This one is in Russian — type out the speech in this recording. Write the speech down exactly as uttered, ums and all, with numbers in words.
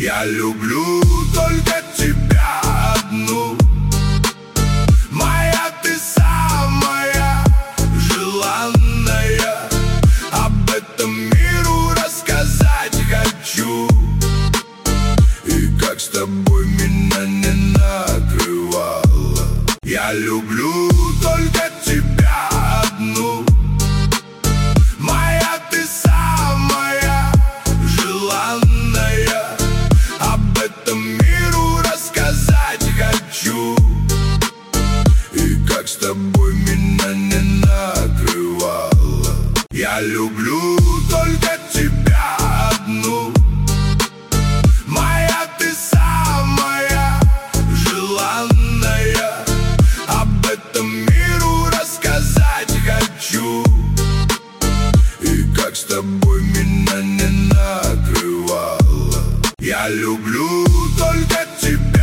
Я люблю только тебя одну. Моя ты самая желанная. Об этом миру рассказать хочу. И как с тобой меня не накрывало. Я люблю только тебя одну. Моя ты самая желанная. Об этом миру рассказать хочу. И как с тобой меня не накрывало. Я люблю только тебя одну. Моя ты самая желанная. Об этом миру рассказать хочу. И как с тобой меня не накрывало. Я люблю только тебя.